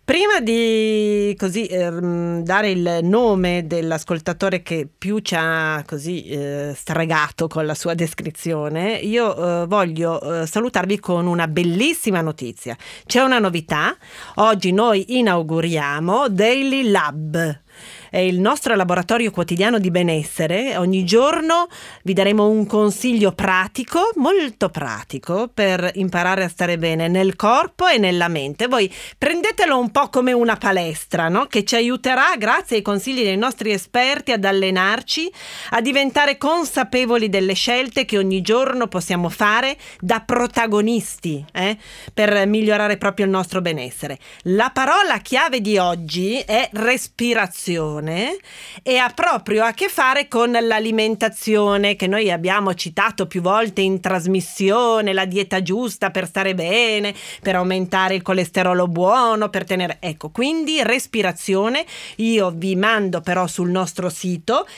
Prima di dare il nome dell'ascoltatore che più ci ha stregato con la sua descrizione, io voglio salutarvi con una bellissima notizia. C'è una novità. Oggi noi inauguriamo Daily Lab. È il nostro laboratorio quotidiano di benessere. Ogni giorno vi daremo un consiglio pratico, molto pratico, per imparare a stare bene nel corpo e nella mente. Voi prendetelo un po' come una palestra, no? Che ci aiuterà, grazie ai consigli dei nostri esperti, ad allenarci, a diventare consapevoli delle scelte che ogni giorno possiamo fare da protagonisti, per migliorare proprio il nostro benessere. La parola chiave di oggi è respirazione. E ha proprio a che fare con l'alimentazione, che noi abbiamo citato più volte in trasmissione, la dieta giusta per stare bene, per aumentare il colesterolo buono, per tenere... Ecco, quindi respirazione. Io vi mando però sul nostro sito